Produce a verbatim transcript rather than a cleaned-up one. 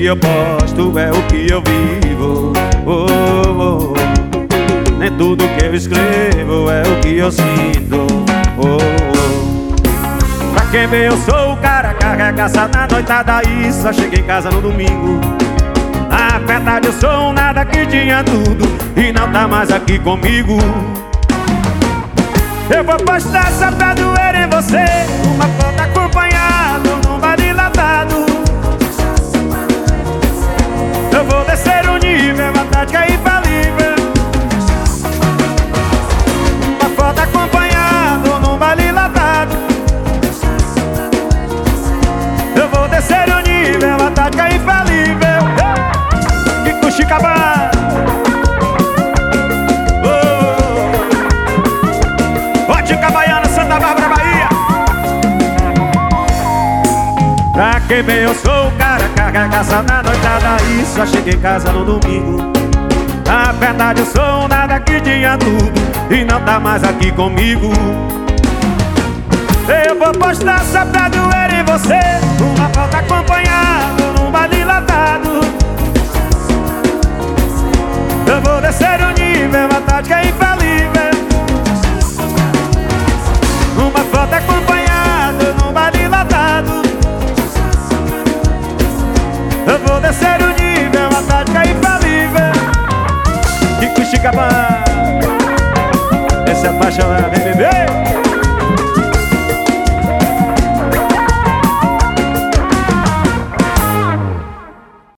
eu posto é o que eu vivo. Oh, oh, oh. Nem tudo que eu escrevo é o que eu sinto. Oh, oh. Pra quem vê eu sou o cara que arregaça na noitada e só chega em casa no domingo. Na verdade eu sou um nada que tinha tudo e não tá mais aqui comigo. Eu vou postar só pra doer em você, uma foto acompanhado num baile lavado. Eu vou descer o nível, a tática é infalível. Uma foto acompanhado num baile lavado. Eu vou descer o nível, a tática é infalível. Kiko Chicabá. Pra quem vê eu sou o cara que arregaça na noitada e só chega em casa no domingo. Na verdade eu sou um nada que tinha tudo e não tá mais aqui comigo. Eu vou postar só pra doer em você, uma foto acompanhado num baile lavado. Eu vou descer o nível, a tática é infalível. Uma foto acompanhado num baile lavado. Eu vou descer o nível, a tática é infalível. Kiko Chicabá. Essa é a faixa